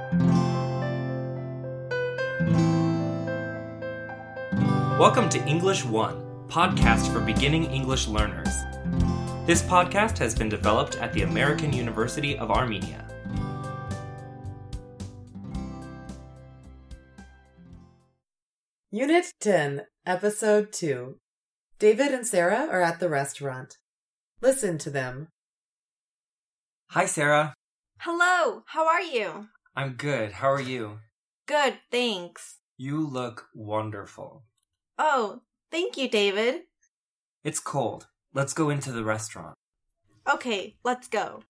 Welcome to English One, podcast for beginning English learners. This podcast has been developed at the American University of Armenia. Unit 10, Episode 2. David and Sarah are at the restaurant. Listen to them. Hi, Sarah. Hello, how are you? I'm good. How are you? Good, thanks. You look wonderful. Oh, thank you, David. It's cold. Let's go into the restaurant. Okay, let's go.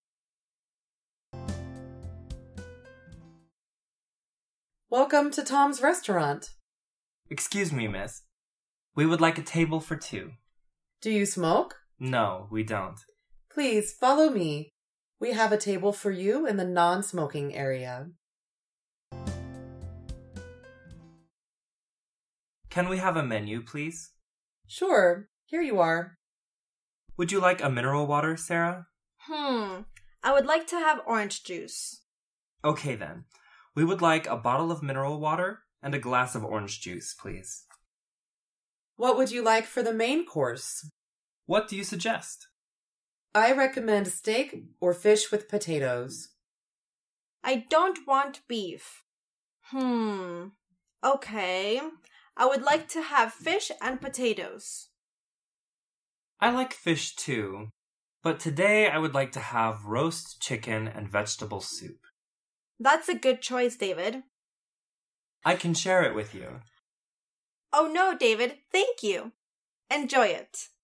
Welcome to Tom's restaurant. Excuse me, miss. We would like a table for two. Do you smoke? No, we don't. Please follow me. We have a table for you in the non-smoking area. Can we have a menu, please? Sure, here you are. Would you like a mineral water, Sarah? I would like to have orange juice. Okay then. We would like a bottle of mineral water and a glass of orange juice, please. What would you like for the main course? What do you suggest? I recommend steak or fish with potatoes. I don't want beef. Okay. I would like to have fish and potatoes. I like fish too, but today I would like to have roast chicken and vegetable soup. That's a good choice, David. I can share it with you. Oh no, David, thank you. Enjoy it.